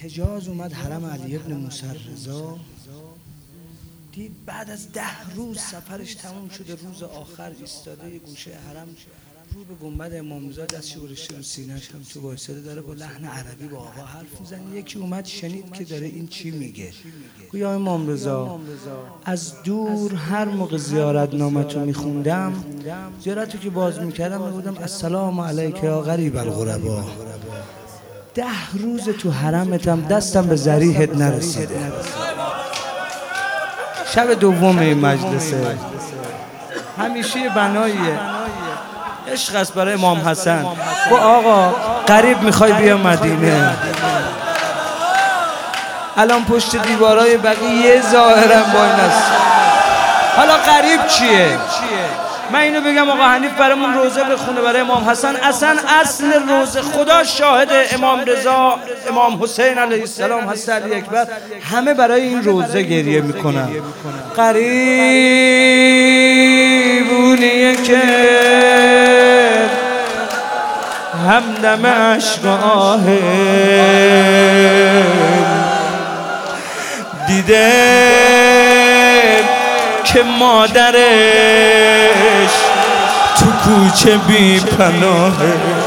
حجاز اومد حرم علی ابن موسی رضا، دید بعد از 10 روز سفرش تموم شده، روز آخر ایستاده یه گوشه حرم رو به گنبد امام رضا، دستش گذاشته رو سینه‌اش، هم تو وایساده داره با لحن عربی با آقا حرف میزنه. یکی اومد شنید که داره این چی میگه، گویا امام رضا از دور هر موقع زیارت نامتو میخوندم، زیارتو که باز میکردم میگفتم السلام علیک یا غریب الغربا. 10 روز تو حرمتم دستم به ذریحت نرسیده. شب دوم این مجلسه، همیشه بناییه عشق است برای امام حسن. گو آقا قریب میخوای بیا مدینه، الان پشت دیوارای بقیه ظاهرا با این است، حالا قریب چیه؟ من اینو بگم آقا حنیف برامون روزه بخونه برای امام حسن. اصلا اصل روزه خدا شاهد، امام رضا، امام حسین علیه السلام، حضرت علی اکبر، همه برای این روزه گریه میکنن. قریبونیه که همدم عشق آهه دیده که مادرش تو کوچه بی پناهه.